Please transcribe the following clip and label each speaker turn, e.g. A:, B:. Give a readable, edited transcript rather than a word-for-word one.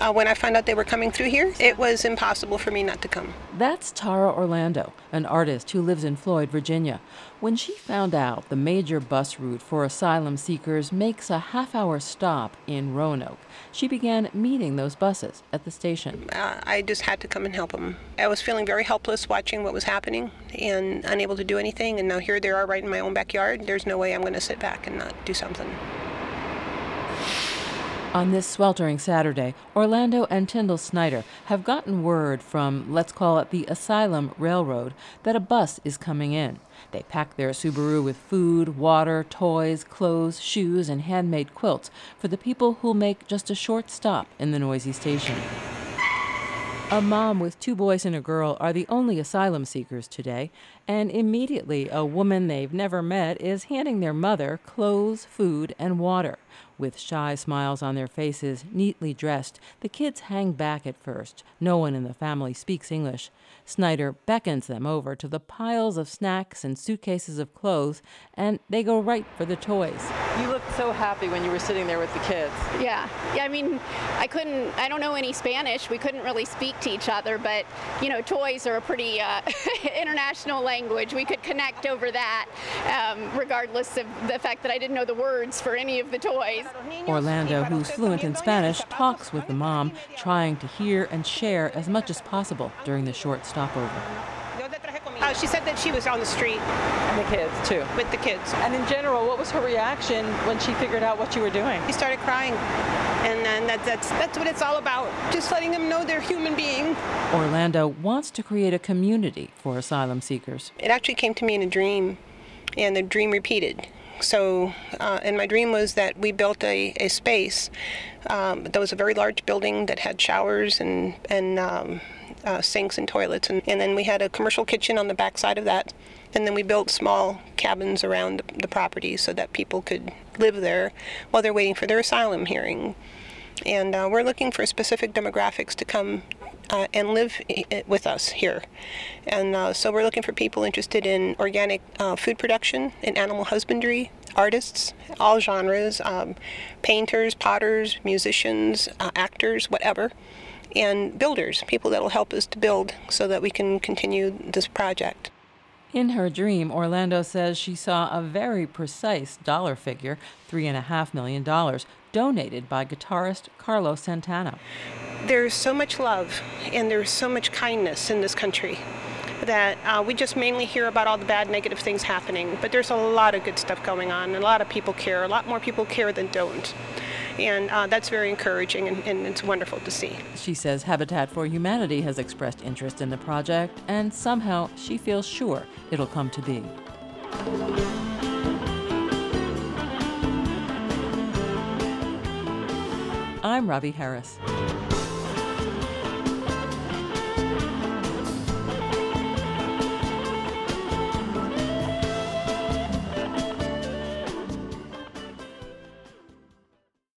A: When I found out they were coming through here, it was impossible for me not to come.
B: That's Tara Orlando, an artist who lives in Floyd, Virginia. When she found out the major bus route for asylum seekers makes a half-hour stop in Roanoke, she began meeting those buses at the station.
A: I just had to come and help them. I was feeling very helpless watching what was happening and unable to do anything, and now here they are right in my own backyard. There's no way I'm going to sit back and not do something.
B: On this sweltering Saturday, Orlando and Tyndall Snyder have gotten word from, let's call it the Asylum Railroad, that a bus is coming in. They pack their Subaru with food, water, toys, clothes, shoes, and handmade quilts for the people who'll make just a short stop in the noisy station. A mom with 2 boys and a girl are the only asylum seekers today, and immediately a woman they've never met is handing their mother clothes, food, and water. With shy smiles on their faces, neatly dressed, the kids hang back at first. No one in the family speaks English. Snyder beckons them over to the piles of snacks and suitcases of clothes, and they go right for the toys.
C: You looked so happy when you were sitting there with the kids.
D: Yeah, I mean, I don't know any Spanish. We couldn't really speak to each other, but, toys are a pretty international language. We could connect over that, regardless of the fact that I didn't know the words for any of the toys.
B: Orlando, who's fluent in Spanish, talks with the mom, trying to hear and share as much as possible during the short stopover.
A: She said that she was on the street.
C: And the kids, too.
A: With the kids.
C: And in general, what was her reaction when she figured out what you were doing?
A: She started crying. And then that's what it's all about, just letting them know they're human beings.
B: Orlando wants to create a community for asylum seekers.
A: It actually came to me in a dream, and the dream repeated. So, and my dream was that we built a space. That was a very large building that had showers and sinks and toilets. And then we had a commercial kitchen on the back side of that. And then we built small cabins around the property so that people could live there while they're waiting for their asylum hearing. And we're looking for specific demographics to come and live with us here. And so we're looking for people interested in organic food production and animal husbandry, artists, all genres, painters, potters, musicians, actors, whatever, and builders, people that will help us to build so that we can continue this project.
B: In her dream, Orlando says she saw a very precise dollar figure, $3.5 million, donated by guitarist Carlos Santana.
A: There's so much love and there's so much kindness in this country that we just mainly hear about all the bad, negative things happening. But there's a lot of good stuff going on, and a lot of people care. A lot more people care than don't. And that's very encouraging, and it's wonderful to see.
B: She says Habitat for Humanity has expressed interest in the project, and somehow she feels sure it'll come to be. I'm Ravi Harris.